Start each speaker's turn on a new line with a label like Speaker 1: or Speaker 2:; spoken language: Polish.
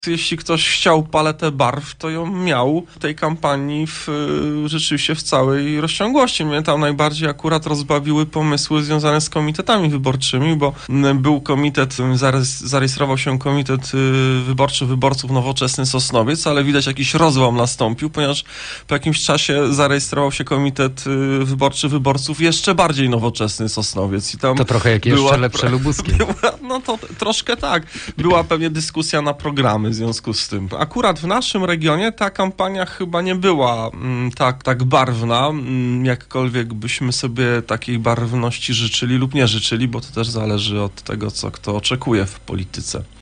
Speaker 1: Jeśli ktoś chciał paletę barw, to ją miał w tej kampanii rzeczywiście w całej rozciągłości. Mnie tam najbardziej akurat rozbawiły pomysły związane z komitetami wyborczymi, bo był komitet, zarejestrował się komitet wyborczy wyborców Nowoczesny Sosnowiec, ale widać jakiś rozłam nastąpił, ponieważ po jakimś czasie zarejestrował się komitet wyborczy wyborców jeszcze bardziej Nowoczesny Sosnowiec. I tam
Speaker 2: to trochę jak jeszcze lepsze lubuskie.
Speaker 1: No to troszkę tak. Była pewnie dyskusja na programy w związku z tym. Akurat w naszym regionie ta kampania chyba nie była tak barwna, jakkolwiek byśmy sobie takiej barwności życzyli lub nie życzyli, bo to też zależy od tego, co kto oczekuje w polityce.